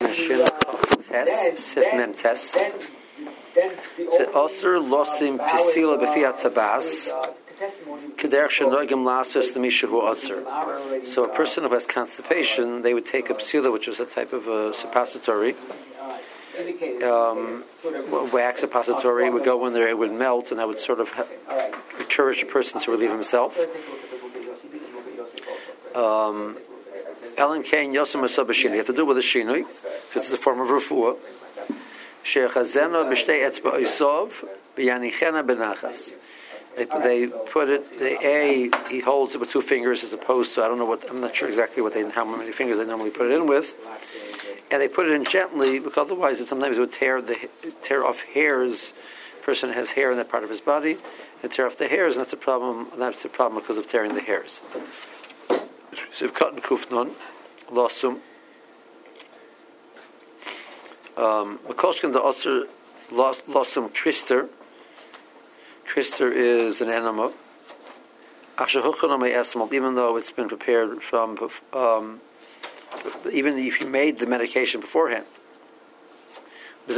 Siman Shin Tes Sif Mem Tes. Said Osir Losim Pisila Befiat Tabas. So a person who has constipation, they would take a psila, which was a type of a suppository, wax suppository, would go in there, it would melt, and that would sort of encourage the person to relieve himself. Ellen Kane Yosem Asabashini. You have to do it with a shinui, because it's a form of refuah. Shechazena b'shtei etzba oisov b'yanichena benachas. They put it. He holds it with 2 fingers as opposed to I'm not sure exactly how many fingers they normally put it in with, and they put it in gently because otherwise sometimes it would tear off hairs. The person has hair in that part of his body, and tear off the hairs, and that's a problem. That's a problem because of tearing the hairs. So cotton kufnon losum. Makoshkin the osir losum trister. Trister is an animal. Even though it's been prepared from, even if you made the medication beforehand. It's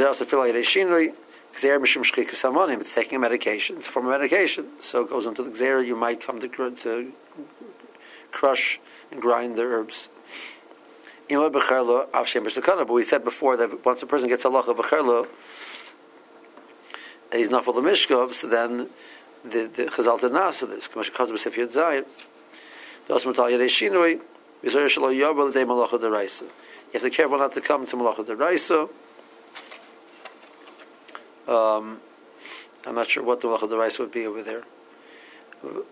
taking a medication. It's a form of medication. So it goes into the gzera. You might come to crush and grind the herbs. But we said before that once a person gets a loch of b'cherlo, and he's not full of mishkov, so then the chazal did not answer this. You have to be careful not to come to malacha deraisa. I'm not sure what the malacha deraisa would be over there. You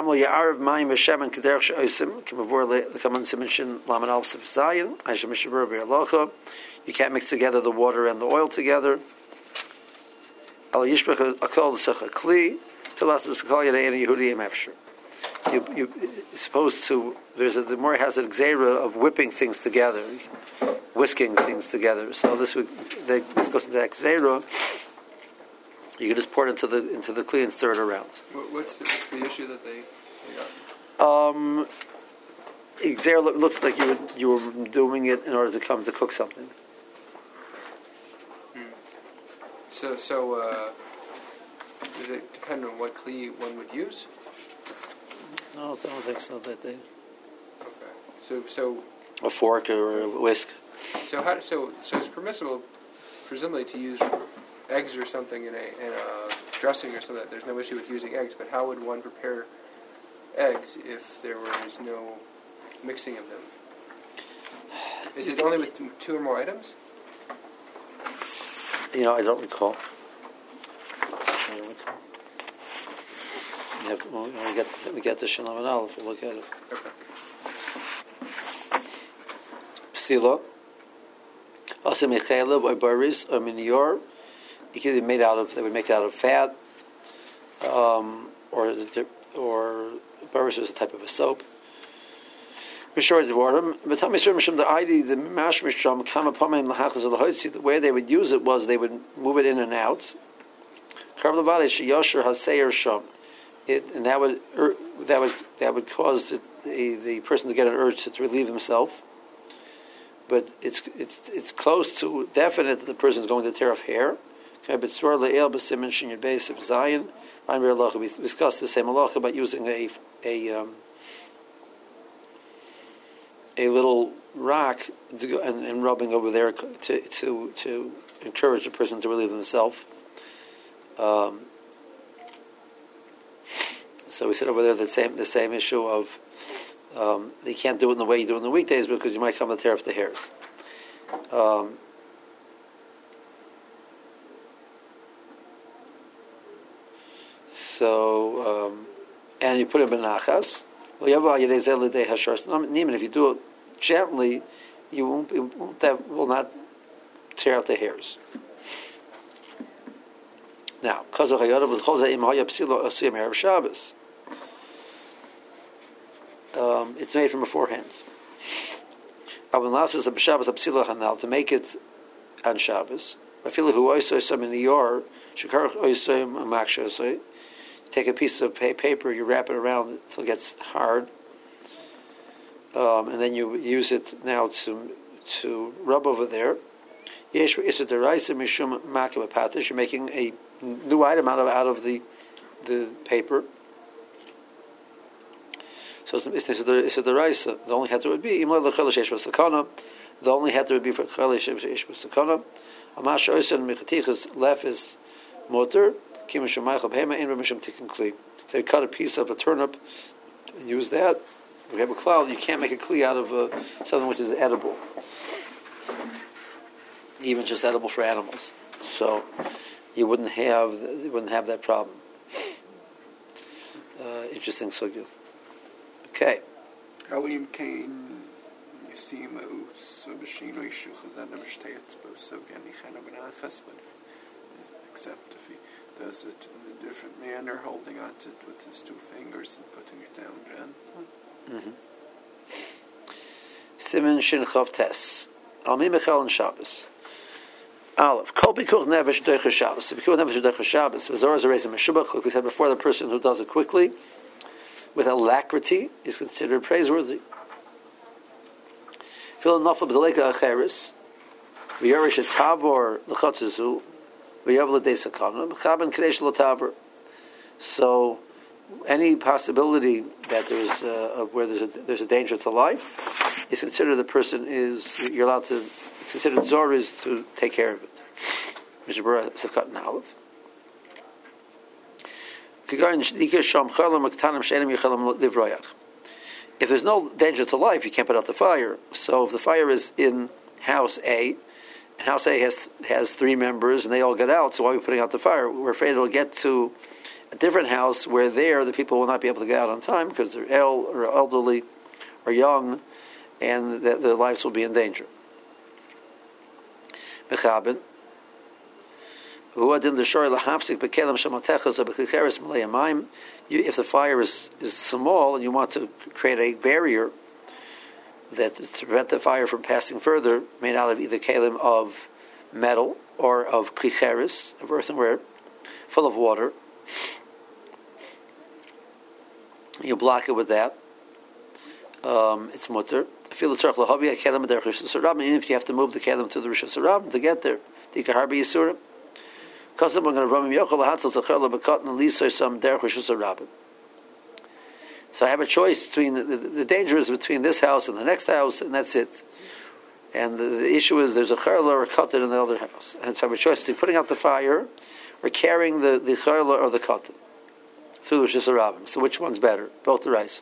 can't mix together the water and the oil together. You're supposed to. The more has an gzera of whipping things together, whisking things together. So this goes into that gzera. You can just pour it into the kli and stir it around. What's the issue that they got? Gzera looks like you were doing it in order to come to cook something. So does it depend on what kli one would use? No, I don't think so. Okay. So a fork or a whisk. So it's permissible, presumably, to use eggs or something in a dressing or something. There's no issue with using eggs, but how would one prepare eggs if there was no mixing of them? Is it only with 2 or more items? I don't recall. We get the Shalom and Aleph, we'll look at it. Okay. Psila. Also Michalev or Baris or Minior. It can be made out of, they would make it out of fat. Or Baris is a type of a soap. The way they would use it was they would move it in and out. And that would cause the person to get an urge to relieve himself. But it's close to definite that the person is going to tear off hair. We discussed the same halacha about using a little rock and rubbing over there to encourage the person to relieve himself. So we said over there the same issue of you can't do it in the way you do it in the weekdays because you might come to tear off the hairs. And you put it in nachas. Even if you do it gently, will not tear out the hairs. Now, it's made from beforehand. To make it on Shabbos, take a piece of paper, you wrap it around until it gets hard, and then you use it now rub over there. Yesh Issa Deraisa Mishum Makaba Patish. You're making a new item out of the paper. So it's a deraisa. The only heter would be imla lechel sheish v'sakana. The only heter would be for chel sheish v'sakana. Amash oisen mechatichas lef is motor. Kim shemaychab hema in b'mishum tikkun kli. If they cut a piece of a turnip and use that, we have a cloud. You can't make a kli out of something which is edible, even just edible for animals. So you wouldn't have that problem. Interesting sugya. Okay. Halim Kain Yisima Subashino Ishuchazana Mishtayat Bosoviani Hanabanachas, but except if he does it in a different manner, holding on to it with his two fingers and putting it down, Jen. Siman Shin Chav Tes. Almi Michal and Shabbos. Aleph. Kol Bikuch Nevesh Deicha Shabbos. The Bikuch Nevesh Deicha Shabbos. V'zor is a reason Meshubach. Like we said before, the person who does it quickly, with alacrity, is considered praiseworthy. Fill nafla b'daleka acheres. V'yarish a tavor l'chotzezu. V'yav l'dei sakana. V'chaben kadesh l'tavor. So, any possibility that where there's a danger to life is considered you're allowed to. It's considered zor is to take care of it. Mishabura Sefkat Nalav. If there's no danger to life, you can't put out the fire. So if the fire is in house A, and house A has 3 members, and they all get out, so why are we putting out the fire? We're afraid it'll get to a different house where the people will not be able to get out on time because they're ill or elderly or young, and their lives will be in danger. If the fire is small and you want to create a barrier to prevent the fire from passing further, made out of either kalim of metal or of klicheres, of earthenware, full of water, you block it with that. It's mutter. Even if you have to move the kelim to the Rishus Harabim to get there, the Harbi Yisurim. So I have a choice between the danger is between this house and the next house, and that's it. And the issue is there's a charla or a katan in the other house, and so I have a choice between putting out the fire or carrying the charla or the katan through the Rishus Harabim. So which one's better? Both the rices.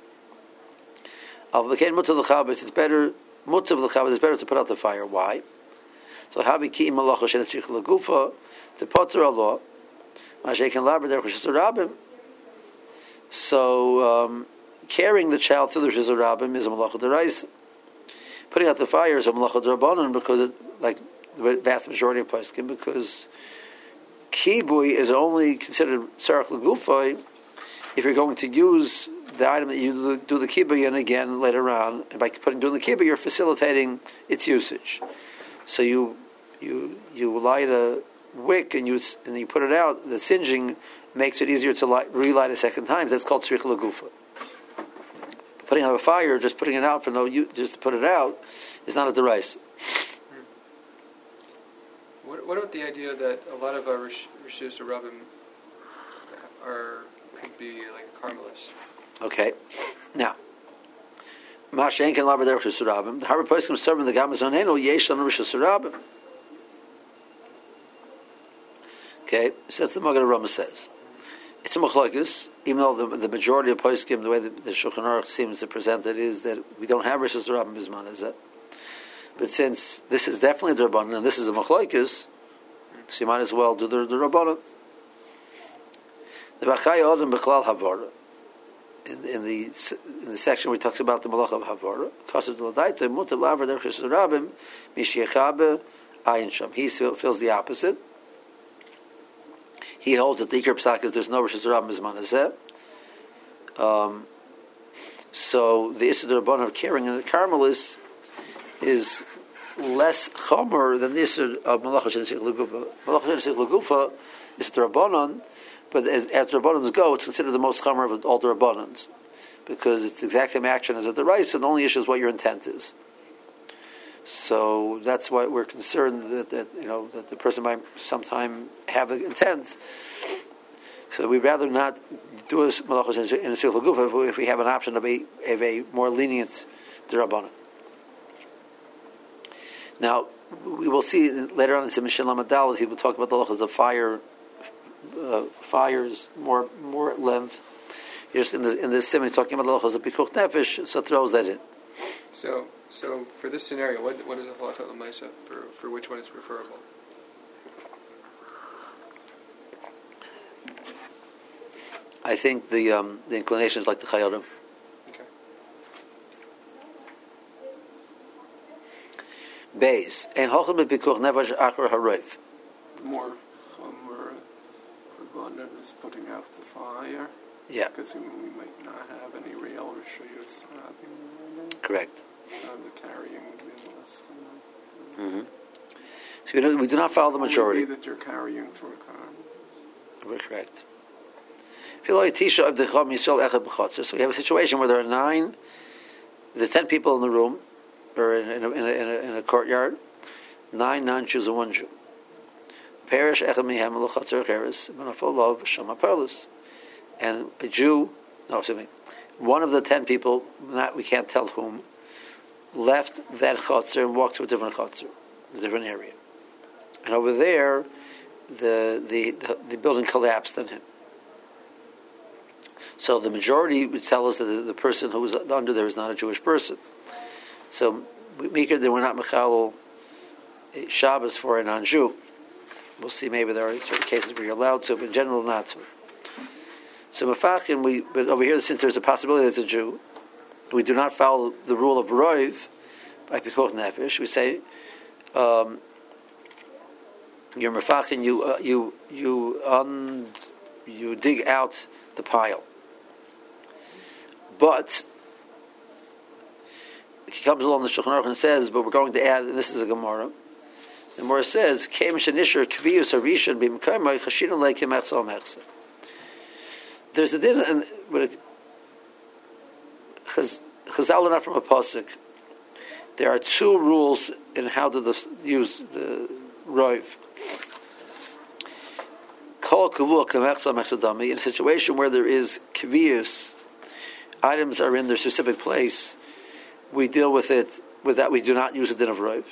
It's better. It's better to put out the fire. Why? So habi ki malacha shenetzich lagufa to potter Allah. Mashekin laber derech Rishus Harabim. So carrying the child through the Rishus Harabim is a malacha deraisa. Putting out the fire is a malacha derabanan because like the vast majority of poskim, because kibui is only considered tzarech lagufa if you're going to use the item that you do the kibbutz in again later on, and by doing the kibbutz, you're facilitating its usage. So you light a wick and you put it out. The singeing makes it easier to relight a second time. That's called tzrich lagufa. Putting out a fire, just putting it out for no use, just to put it out, is not a deraisa. What about the idea that a lot of our Rishus Harabim could be like Carmelists? Okay, now, Mashen can laber derech Rishus Harabim. The Harbi poskim serving the Gamazonenu yesh on Rishus Harabim. Okay, so that's the Magen Rama says. It's a machlokes, even though the majority of poskim, the way the Shulchan Aruch seems to present it, is that we don't have Rishus Harabim bisman, is that? But since this is definitely the Rabbanan and this is a machlokes, so you might as well do the Rabbanan. The Bachai Odom B'Klal Havara. In the section where he talks about the Malach of Havara, Kasav D'Ladaita, Mutav Lavar Derech Rishus Harabim, Mishiachabe, Ayin Sham. He feels the opposite. He holds that the Iker Psak is there's no Rishus Harabim Bisman Hazeh. So the Issa D'Rabbanan of carrying in the Carmelis is less chomer than the Issa of Malach Shenisich L'Gufa. Malach Shenisich L'Gufa is the Rabbanan, but as the Rabbanans go, it's considered the most chomer of all the Rabbanans, because it's the exact same action as at the rice, and the only issue is what your intent is. So that's why we're concerned that the person might sometime have an intent. So we'd rather not do a malachos in a sichel gufa if we have an option of a more lenient derabbanan. Now we will see later on in Siman Shin Lamed Daled he will talk about the halachos of fires more length. Just in this Siman he's talking about the halachos of pikuch nefesh, so throws that in. So for this scenario, what is the halacha l'maisa for which one is preferable? I think the inclination is like the chayodim. Okay. Beis and hochem bepikuch nefesh achar haroiv. More chomer rabbanan is putting out the fire. Yeah. Because we might not have any real rishuyos. Correct. The carrying would be less. So we do not follow the majority. It would be that you're carrying through a car. We're correct. So we have a situation where there are 10 people in the room, or in a courtyard, 9 non-Jews and 1 Jew. And a Jew, one of the 10 people, we can't tell whom, left that chotzer and walked to a different chotzer, a different area. And over there, the building collapsed on him. So the majority would tell us that the person who was under there is not a Jewish person. So Mikra, they were not Mechal Shabbos for a non-Jew. We'll see, maybe there are certain cases where you're allowed to, but in general not to. So Mefachim, but over here, since there's a possibility that it's a Jew, we do not follow the rule of Roiv by Pikuch Nefesh. We say, you're Mefachim, you dig out the pile. But he comes along the Shulchan Aruch and says, but we're going to add, and this is a Gemara. The Gemara says, there's a din, Chazal are not from a pasuk. There are 2 rules in how to use the roiv. In a situation where there is kaviyus, items are in their specific place, we deal with it. With that, we do not use a din of roiv.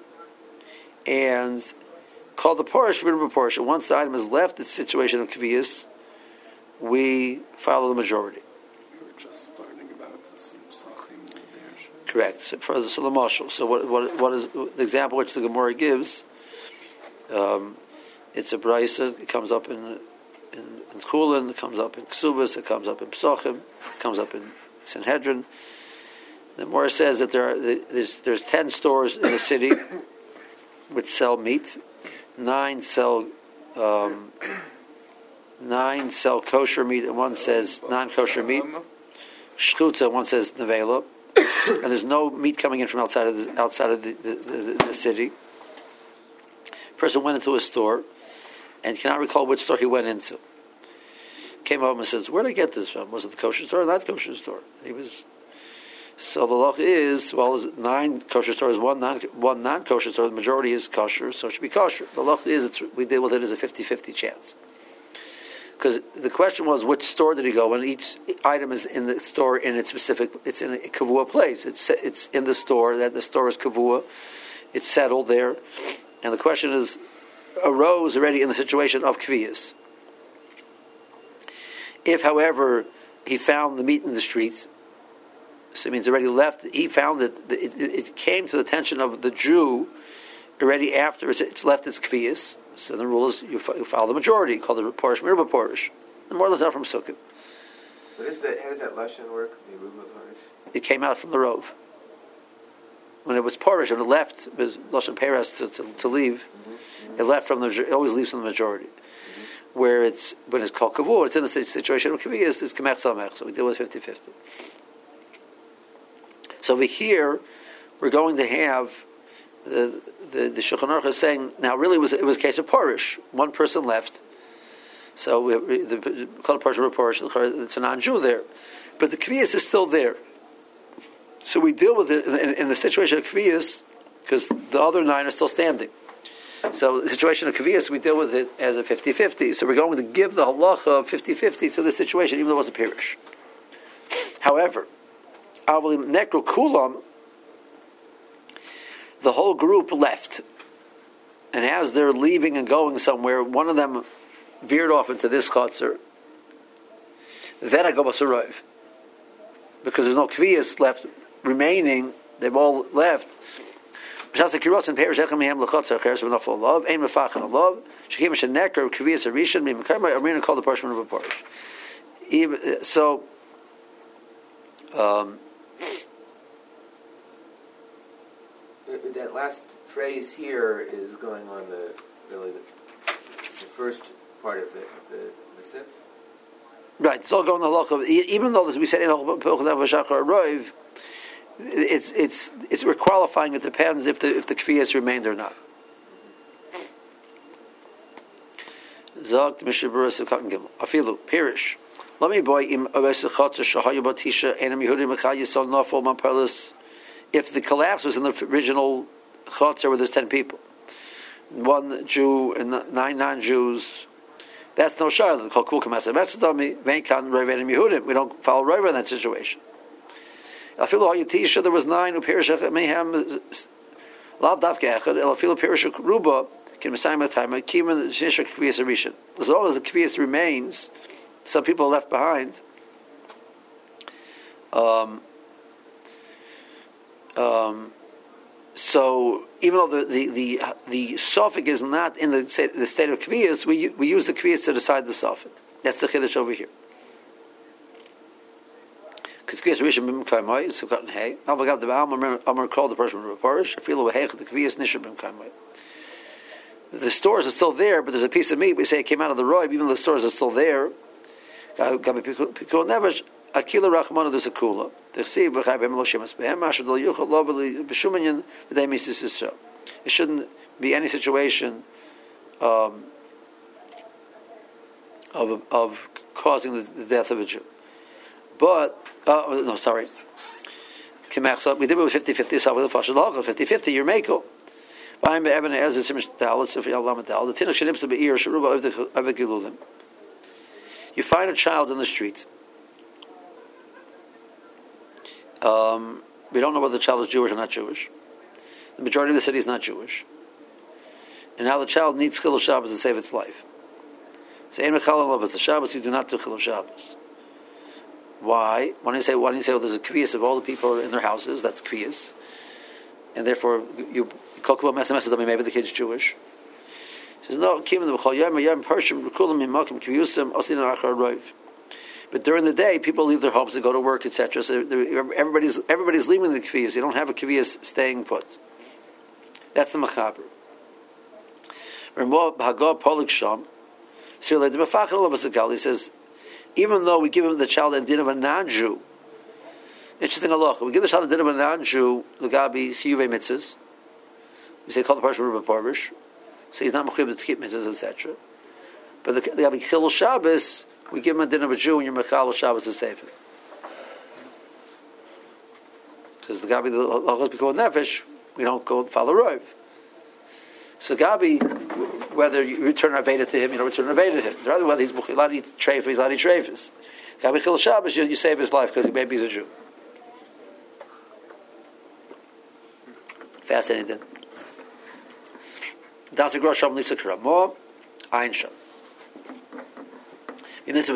And called the parish proportion. Once the item is left its situation of kaviyus, we follow the majority. We were just learning about this in Psachim. Correct. So what is the example which the Gemara gives? It's a brisa. It comes up in Chulin. It comes up in Ksubas. It comes up in Psachim. It comes up in Sanhedrin. The Gemara says that there's 10 stores in the city which sell meat. 9 sell kosher meat, and 1 says non-kosher meat. Shchuta, 1 says nevela, and there's no meat coming in from outside of the city. Person went into a store and cannot recall which store he went into. Came home and says, "Where did I get this from? Was it the kosher store or not kosher store?" So the law is, there's 9 kosher stores, one non-kosher store. The majority is kosher, so it should be kosher. The law is we deal with it as a 50-50 chance. Because the question was, which store did he go? And each item is in the store in its specific. It's in a kavua place. It's in the store. That the store is kavua. It's settled there, and the question arose already in the situation of kviyas. If, however, he found the meat in the street, so it means already left. He found that it came to the attention of the Jew already after it's left its kviyas. So the rule is you follow the majority, called the porish mirba porish. The more out from Sukkot. How does that lashon work? The mirba porish. It came out from the rov. When it was porish and it left, it was lashon peras to leave. Mm-hmm. It left from it always leaves from the majority. Mm-hmm. When it's called kavur, it's in the situation of kaviyas. It's kamech samech. So we deal with 50-50. So over here, we're going to have. The Shulchan Aruch is saying now really it was a case of porish. 1 person left, so we call it porish. It's a non-Jew there, but the kviyas is still there. So we deal with it in the situation of kviyas. because the other 9 are still standing. So the situation of Kaviyas, we deal with it as a 50-50. So we're going to give the halacha of 50-50 to this situation, even though it was a pirish. However, Avalim Nekro Kulam, the whole group left. And as they're leaving and going somewhere, one of them veered off into this chutzner. Then I go basarov. Because there's no kviyas left remaining, they've all left. Because the that last phrase here is going on the first part of the sif. Right, it's all going the halacha. Even though, as we said in Roiv, we're qualifying. It depends if the kfiyas remained or not. Zog Mishaburas of Cotton Gimel. Afilu Pirish. Let me boy im Avesachot Shahayu Batisha and Yehudim Mechayisol Nafol Mampalis. If the collapse was in the original chutzner where there's 10 people, 1 Jew and 9 non-Jews, that's no shayla. Called Kul Kamasa Metzadami Veinkan Revenim Yehudim. We don't follow Reva in that situation. Afilu Hayatisha there was 9 Upirish Mehem Lav Davke Echad El Afilu Pirish Ruba Can Messiah Time Kiman Shinshak Kviyas Arishan. As long as the Kviyas remains, some people are left behind. So even though the suffix is not in the state of kviyas, we use the kviyas to decide the suffix. That's the chiddush over here. Because kviyas rishon b'mkaymai is sukkot and hay. Now we got the Amar called the person with a parish. I feel the heichah the kviyas nishon b'mkaymai. The stores are still there, but there's a piece of meat. We say it came out of the roib, even though the stores are still there. Akila Rachmana there's a kula. It shouldn't be any situation of causing the death of a Jew. But no, sorry. We did it with 50-50. So with the 50-50, you're meko. You find a child in the street. We don't know whether the child is Jewish or not Jewish. The majority of the city is not Jewish. And now the child needs Chilul Shabbos to save its life. So, Ein Mechal Alav, it's a Shabbos, you do not do Chilul Shabbos. Why? When you say, well, there's a kviyas of all the people in their houses, that's kviyas. And therefore, you call Kubal Mesa maybe the kid's Jewish. He says, no, Kim the B'chol Yom, Yom Pershim, Rekulim, Mimakim, Kviyusim, Osin Achar Roiv. But during the day, people leave their homes to go to work, etc. So everybody's leaving the kviyas. You don't have a kviyas staying put. That's the machaber. He says, even though we give him the child a din of a non-Jew, interesting halacha, we give the child a din of a non-Jew, l'gabi chiyuvei mitzvahs. We say call the person Ruba Parvish, so he's not mechuyev to keep mitzvahs, etc. But the l'gabi chilul Shabbos, we give him a din of a Jew and your mechal Shabbos to save him. Because the Gabi, the Lachos B'Kol Nefesh, we don't go follow Rov. So Gabi, whether you return Aveda to him, you don't return Aveda to him. Rather, whether he's allowed to eat treifah, he's allowed to eat treifahs. Gabi Chil Shabbos, you save his life because maybe he's a Jew. Fascinating. Das Grosh Sham Lipsa Karamo, Ein Sham. If you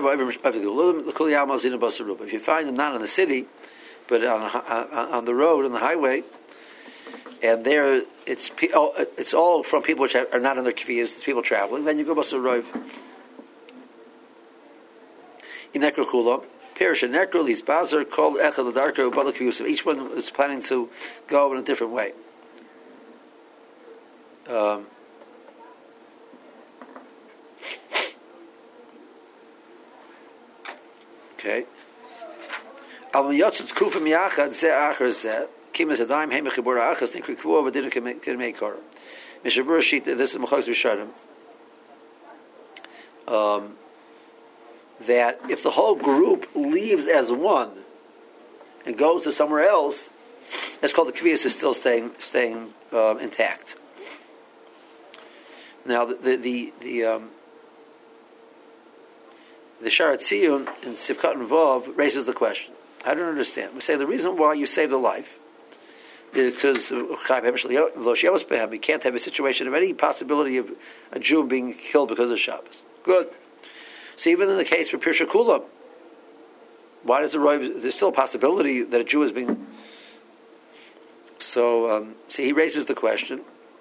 find them not in the city, but on the road, on the highway, and there it's all from people which are not in their kviyas, it's people traveling, then you go basar rov. In nekro kulam, perish and nekro lis bazar called echad l'darko bala kviyusim. Each one is planning to go in a different way. Okay. Al miyatzut kufa miyachad ze acher ze kimet hadaim heim chibur achas nikri kvu but didn't can make her. Mishabur sheet. This is Machos Rishonim. That if the whole group leaves as one and goes to somewhere else, That's called the kvias is still staying intact. Now the Sharat Tziyun in Sivkat and Vav raises the question. I don't understand. We say the reason why you saved a life is because you can't have a situation of any possibility of a Jew being killed because of Shabbos. Good. So even in the case for Pirsha Kula, why does there's still a possibility that a Jew is being... So he raises the question.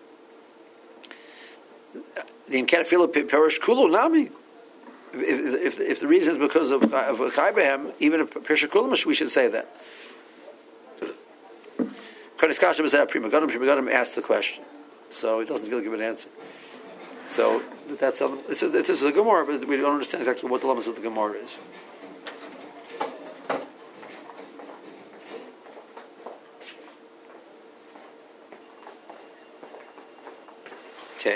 The Imkanafila Perish Kulu Nami. If the reason is because of Chaybehem, even if Pirsha Kula, we should say that. Kodesh Kashem is that Prima Gadim asked the question. So he doesn't really give an answer. So that's this is a Gemara, but we don't understand exactly what the limits of the Gemara is. Okay.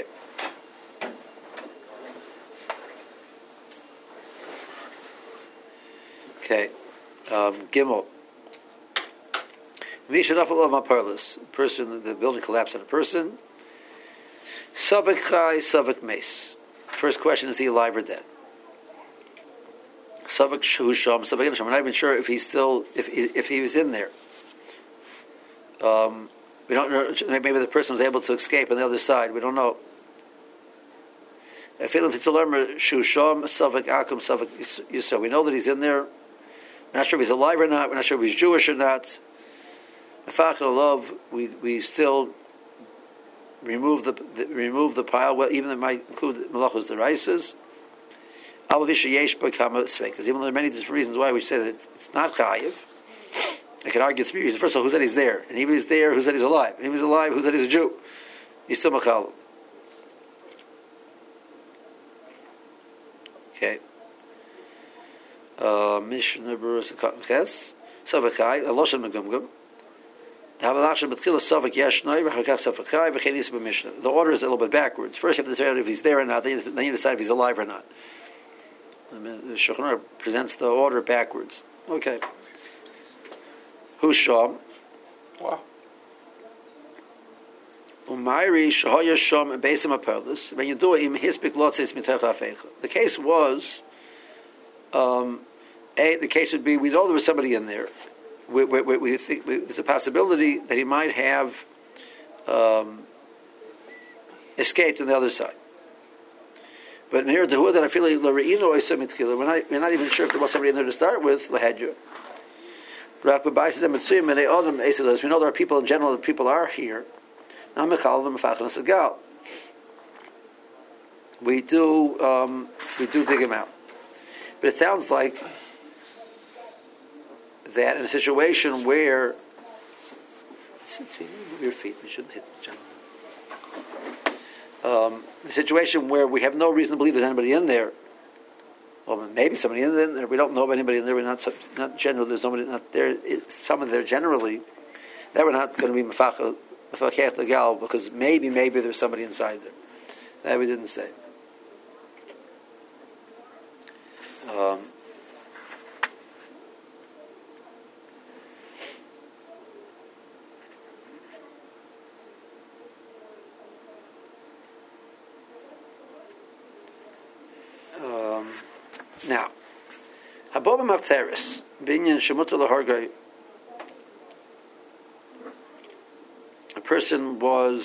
Okay. Gimel. Person, the building collapsed on a person. Savik Chai, Savik Mace. First question, is he alive or dead? Savik Shusham, Savik Nisham. I'm not even sure if he's still, if he was in there. We don't know, maybe the person was able to escape on the other side. We don't know. We know that he's in there. We're not sure if he's alive or not. We're not sure if he's Jewish or not. We still remove the pile. Well, even it might include melachos deraisas. Because even though there are many different reasons why we say that it's not chayiv, I could argue three reasons. First of all, who said he's there? And if he's there, who said he's alive? And if he's alive, who said he's a Jew? He's still machal. Okay. Mishnah Berurah Sakat Ches Savachai Aloshan Megumgum. The order is a little bit backwards. First, you have to decide if he's there or not. Then you decide if he's alive or not. The Shulchan Aruch presents the order backwards. Okay. Who's Sham? Wow. Umayri Shahoya Sham and Beisim Apelus. When you do it, Hispik Lotzis Mitach Afecha. The case was, the case would be, we know there was somebody in there. We think there's a possibility that he might have escaped on the other side. But near the that I feel like we're not even sure if there was somebody in there to start with. We know there are people in general. That people are here. We do dig him out, but it sounds like that in a situation where your feet, we shouldn't hit the a situation where we have no reason to believe there's anybody in there. Well, maybe somebody in there. We don't know of anybody in there. We're not general. There's somebody not there. Someone there generally. That we're not going to be mefachech legal because maybe there's somebody inside there. That we didn't say. Now, Habobah Mafteris, Binyan Shemuta Lahargai. A person was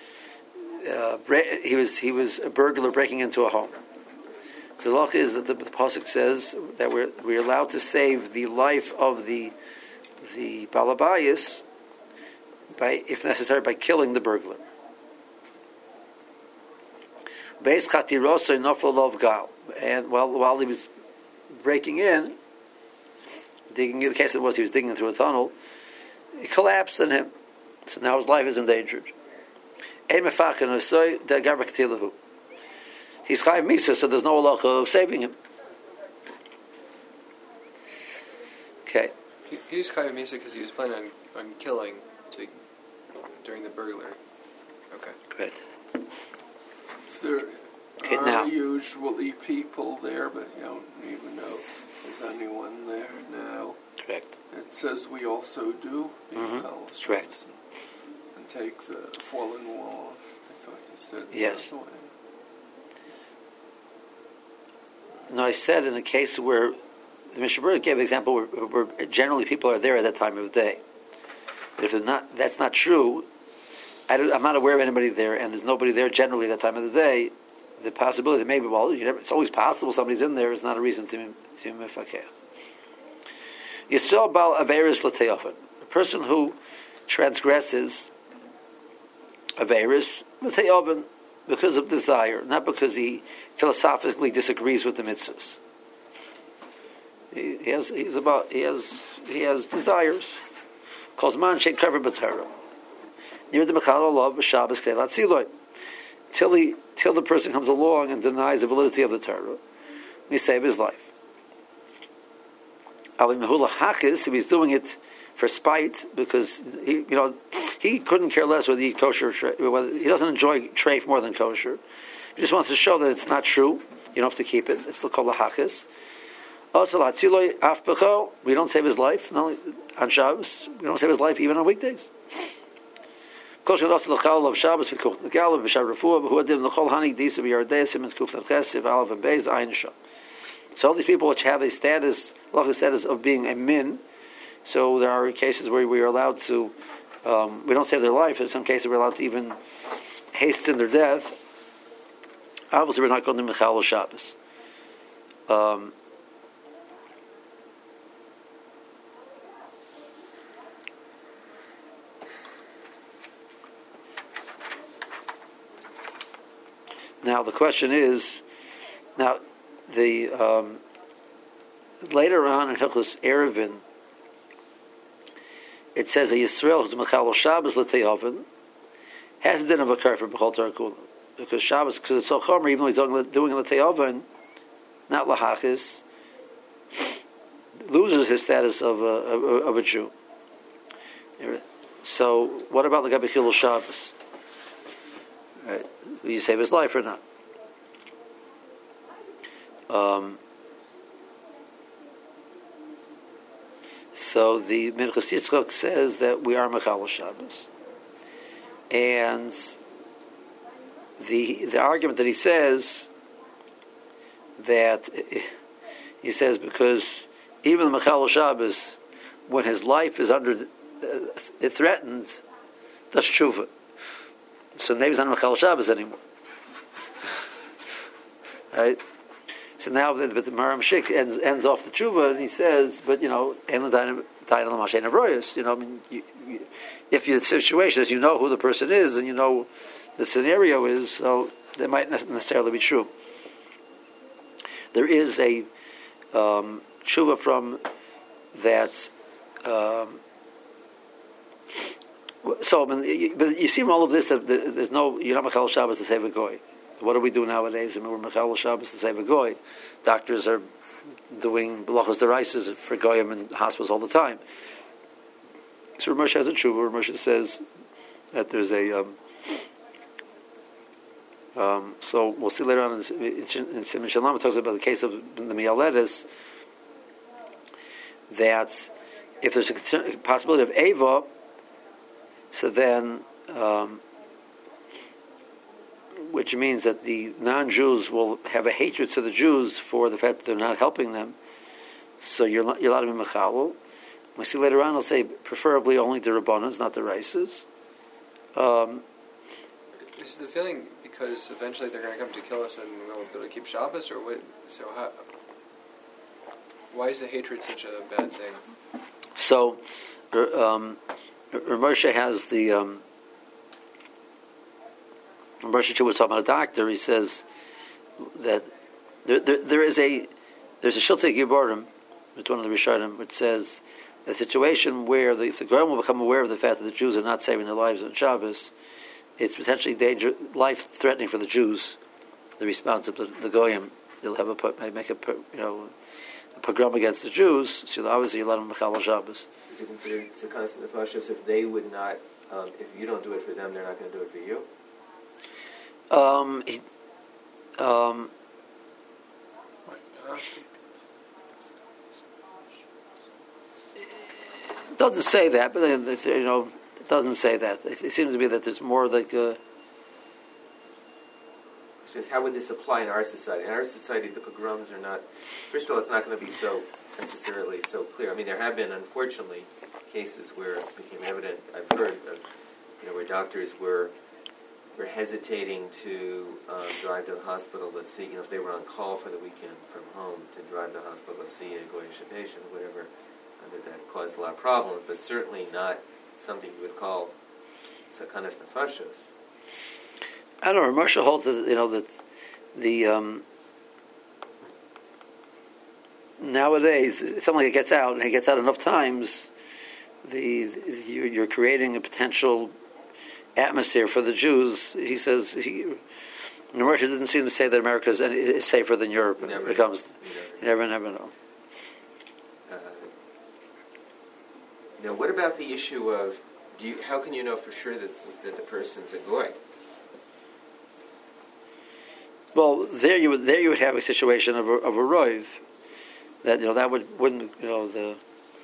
he was a burglar breaking into a home. So the law is that the pasuk says that we're allowed to save the life of the balabayas by, if necessary, by killing the burglar. Beis Chatiroso Nofel Lov Gal. And while he was breaking in, digging in, the case it was he was digging through a tunnel, it collapsed on him. So now his life is endangered. He's Chayiv Misa, so there's no halacha of saving him. Okay. He's Chayiv Misa because he was planning on killing during the burglary. Okay. Great. There Okay, are now. usually people there, but you don't even know if there's anyone there now. Correct. It says we also do be Mhm. Mechal Shabbos Correct. and take the fallen wall off. I thought you said the Yes. other way. No, I said in a case where the Mishnah Berurah gave an example where generally people are there at that time of the day. If it's not, that's not true. I'm not aware of anybody there, and there's nobody there generally at that time of the day. The possibility that maybe, it's always possible somebody's in there is not a reason to mefakeh. Yisrael bal averis l'teofen. A person who transgresses averis l'teofen because of desire, not because he philosophically disagrees with the mitzvahs. He has desires. Calls man shein covered b'Torah. Near the mechal olav b'Shabbos k'dei latziloi. Till the person comes along and denies the validity of the Torah, we save his life. If he's doing it for spite, because he couldn't care less whether he eat kosher or whether he doesn't enjoy treif more than kosher. He just wants to show that it's not true. You don't have to keep it. It's called lahachis. We don't save his life not only on Shabbos. We don't save his life even on weekdays. So all these people which have a status of being a min, so there are cases where we are allowed to, we don't save their life. In some cases, we're allowed to even hasten their death. Obviously, we're not going to Mechal Shabbos. Now the question is, the later on in Hilchos Eruvin, it says a Yisrael who's Mechal Shabbos l'teofen has a din of a kafir b'chol Torah kula, because Shabbos, because it's so chomer, even though he's doing l'teofen, not lahachis, loses his status of a Jew. So what about the Gabi Chilul Shabbos? Right. Will you save his life or not? So the Minchas Yitzchak says that we are Mechal Shabbos, and the argument that he says because even the Mechal Shabbos, when his life is under it threatened, does tshuva. So maybe he's not Mechal Shabbos anymore, right? So now, but the Maram Shik ends off the tshuva, and he says, but if your situation is, who the person is, and the scenario is, so that might not necessarily be true. There is a tshuva from that. But you see from all of this that there's no, you're not Mechal Shabbos to save a goy. What do we do nowadays? We're Mechal Shabbos to save a goy. Doctors are doing belachos deraises for goyim in hospitals all the time. So Rav Moshe has a tshuva. Rav Moshe says that there's a so we'll see later on in Siman Shalom, it talks about the case of the Miyaledes, that if there's a possibility of Eva, so then which means that the non-Jews will have a hatred to the Jews for the fact that they're not helping them. So you're allowed to be mechalel. We see later on, I'll say preferably only the Rabbanans, not the Rices. Is the feeling because eventually they're going to come to kill us and we'll be able to keep Shabbos, or what? So why is the hatred such a bad thing? So Rav Moshe has the Rosh Hashanah was talking about a doctor. He says that there's a Shiltei Giborim, it's one of the Rishonim, which says a situation where if the Goyim will become aware of the fact that the Jews are not saving their lives on Shabbos, it's potentially life-threatening for the Jews. The response of the Goyim, they'll have make a pogrom against the Jews. So obviously, you let them Mechal Shabbos. Is it considered Sekanas Nefashos if they would not, if you don't do it for them, they're not going to do it for you? doesn't say that, but it doesn't say that. It seems to be that there's more like. It's just how would this apply in our society? In our society, the pogroms are not. First of all, it's not going to be so necessarily so clear. I mean, there have been, unfortunately, cases where it became evident. I've heard of, where doctors were hesitating to drive to the hospital to see, if they were on call for the weekend from home, to drive to the hospital to see a goyish patient, whatever, that caused a lot of problems, but certainly not something you would call sakanas nefashos. I don't know. Moshe holds that the nowadays something like it gets out, and it gets out enough times, you're creating a potential atmosphere for the Jews. He says Moshe didn't seem to say that America is safer than Europe. You never know. Now, what about the issue of how can you know for sure that the person's a goy? Well, there you would have a situation of a roiv that that wouldn't the.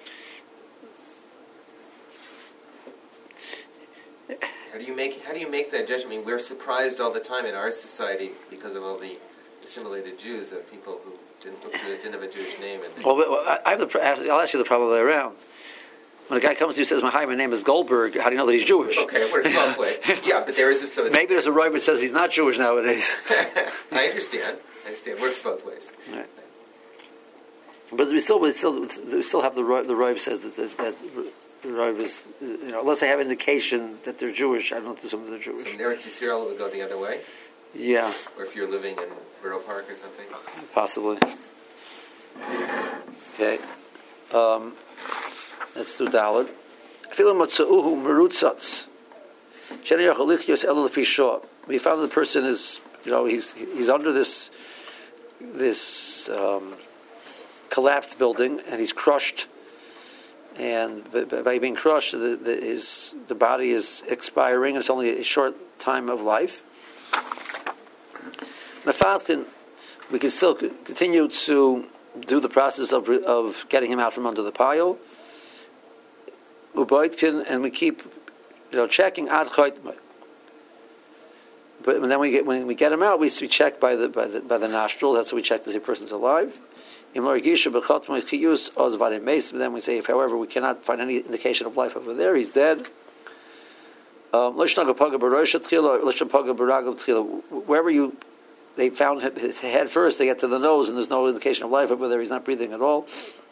How do you make that judgment? I mean, we're surprised all the time in our society because of all the assimilated Jews of people who didn't look Jewish, didn't have a Jewish name. I'll ask you the problem the other way around. When a guy comes to you and says, "Hi, my name is Goldberg," how do you know that he's Jewish? Okay, it works both ways. Yeah, but there is a maybe there's a roiv that says he's not Jewish nowadays. I understand. It works both ways. Right. But we still have the roiv says that the roiv is unless they have indication that they're Jewish, I don't assume they're Jewish. So in Eretz Yisrael would go the other way. Yeah. Or if you're living in Borough Park or something. Possibly. Okay. Let's do Dalet. We found the person is, he's under this collapsed building, and he's crushed. And by being crushed, the body is expiring. It's only a short time of life. We can still continue to do the process of getting him out from under the pile. And we keep, checking ad chaytma. But then when we get him out, we check by the nostril. That's what we check to see if the person's alive. Then we say, if however we cannot find any indication of life over there, he's dead. Wherever they found his head first, they get to the nose, and there's no indication of life over there. He's not breathing at all.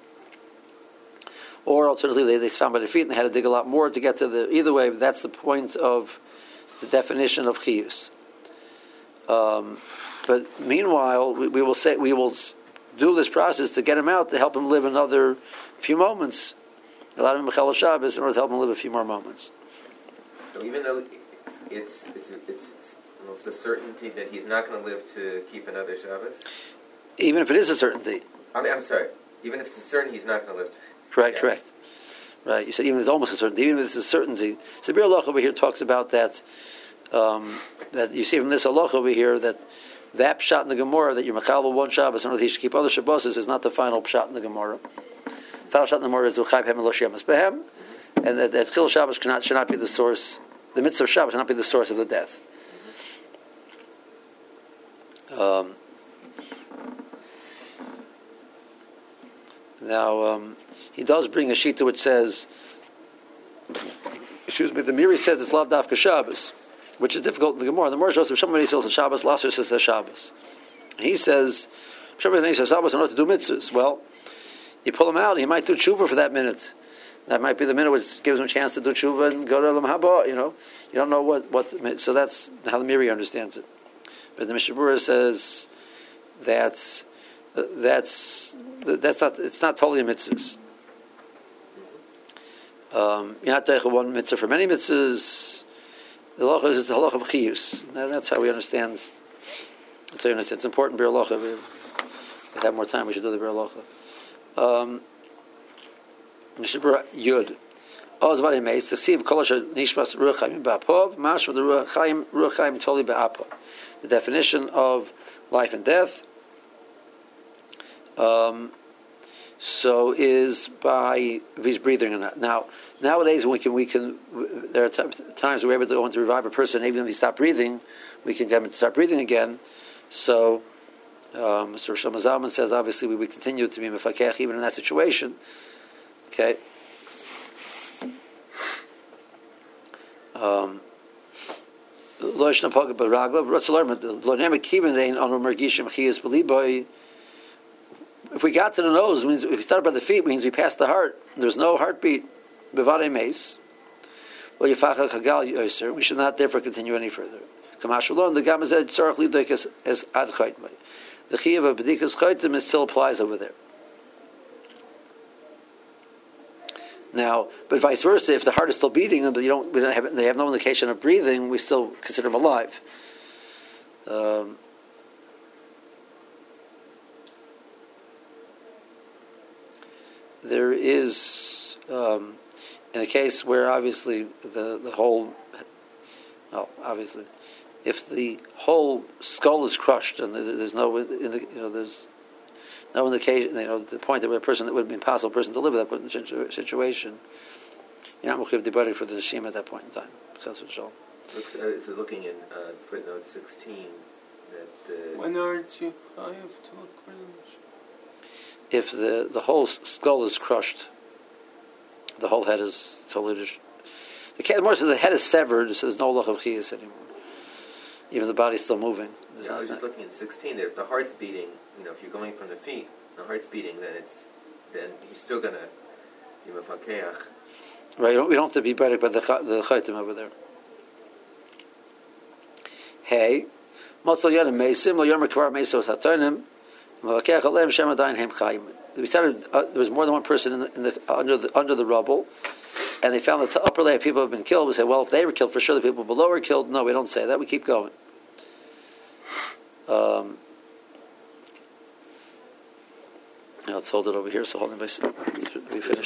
Or alternatively, they found by the feet and they had to dig a lot more to get to the. Either way, that's the point of the definition of chiyus. But meanwhile, we will do this process to get him out to help him live another few moments. A lot of Mechel Shabbos in order to help him live a few more moments. So even though it's almost a certainty that he's not going to live to keep another Shabbos. Even if it is a certainty. I'm sorry. Even if it's a certainty, he's not going to live. Correct. Right. You said even if it's almost a certainty. Even if it's a certainty. So Bir Halacha over here talks about that. That you see from this halacha over here that pshat in the Gemara that you're mechal one Shabbos and he should keep other Shabbos is not the final pshat in the Gemara. The final pshat in the Gemara is l'chayv hem l'shemas behem, and that Chil Shabbos should not be the source. The mitzvah of Shabbos should not be the source of the death. Now he does bring a shita which says, the Miri said it's lav dafka Shabbos, which is difficult in the Gemara. The Gemara shows if somebody says Shabbos, Lasser says the Shabbos. He says, somebody says Shabbos in order to do mitzvahs. Well, you pull him out, he might do tshuva for that minute. That might be the minute which gives him a chance to do tshuva and go to Olam Haba. You don't know what. So that's how the Miri understands it. But the Mishnah Berurah says that's not. It's not totally a mitzvahs. You're not doing one mitzvah for many mitzvahs. The halacha is it's a halacha of chiyus. That's how we understand. That's how we understand. It's important bir halacha. If we have more time, we should do the bir halacha. Mishnah Berurah Yud. Oz v'ari meis t'chsiv kol asher nishmas ruach chaim ba'apov mash with the ruach chaim totally ba'apov. The definition of life and death. so is by if he's breathing or not. Now, nowadays we can there are times we're able to go into revive a person even if he stopped breathing, we can get him to start breathing again. So, Mr. Shlomo Zalman says obviously we would continue to be mefakech even in that situation. Okay. If we got to the nose, means if we started by the feet, means we passed the heart. There's no heartbeat. Bevade meis. We should not therefore continue any further. The chiyuv of b'dikas chaytim still applies over there. Now, but vice versa, if the heart is still beating, but they have no indication of breathing, we still consider them alive. There is, in a case where obviously the whole, obviously, if the whole skull is crushed and there's no, there's no indication, the point that a person that would be impossible person to live with that situation, you're not mechuyev dibarik for the neshima at that point in time. So looking in footnote 16, that when aren't you chayav to look for them? If the whole skull is crushed, the whole head is totally. The head is severed, so there's no lach of chiyus anymore. Even the body's still moving. I was just looking at 16 there. If the heart's beating, if you're going from the feet, the heart's beating, then he's still going to be mefakeach. Right, we don't have to be better by the chaytim over there. Hey, motzal yadam meisim lo yomer kvar meisos hatonim. We started. There was more than one person under the rubble, and they found that the upper layer of people have been killed. We say, well, if they were killed, for sure the people below were killed. No, we don't say that. We keep going. Let's hold it over here. So hold it. We finish.